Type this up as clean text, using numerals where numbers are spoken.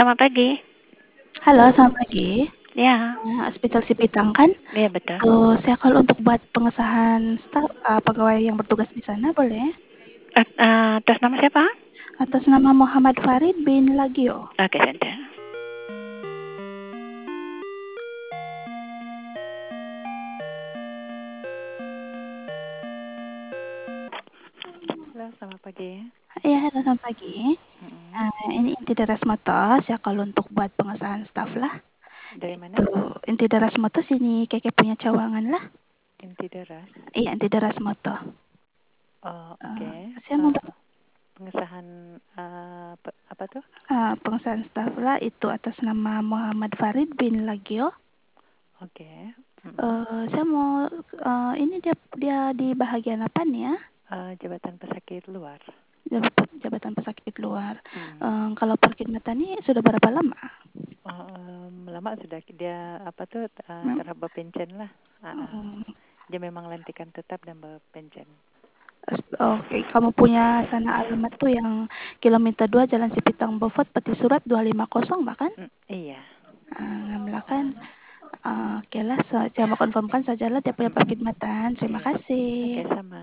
selamat pagi. Halo, selamat pagi. Ya, Hospital Sipitang kan? iya betul. Itu saya kalau untuk buat pengesahan staf pegawai yang bertugas di sana boleh? Atas nama siapa? Atas nama Muhammad Farid bin Lagio. Oke, sebentar. Halo, selamat pagi. Iya, halo, selamat pagi. Mm-mm. Ini Inti Darasmoto. Saya kalau untuk buat pengesahan staf lah. Dari mana? Itu Inti Darasmoto sini Keke punya cawangan lah. Inti Deras. Iya, Inti Darasmoto. Oh, oke. Saya mau Pengesahan apa tuh? pengesahan staf lah itu atas nama Muhammad Farid bin Lagio. Oke. Mm-mm. Saya mau ini dia di bahagian apa nih ya? Jabatan pesakit luar. Jabatan pesakit luar. Mm. Kalau perkhidmatan ini sudah berapa lama? Lama sudah dia apa tuh Mem- terhadap Bapencen lah. oh, Dia memang lantikan tetap dan Bapencen. Oke, kamu punya sana alamat tuh yang kilometer 2 Jalan Sipitang Bofot, Peti Surat 250 bahkan? Iya. Ngambil kan? Oke lah, saya mau konfirmkan sajalah dia punya Mm-mm. perkhidmatan. Terima Iya. kasih. Oke, sama.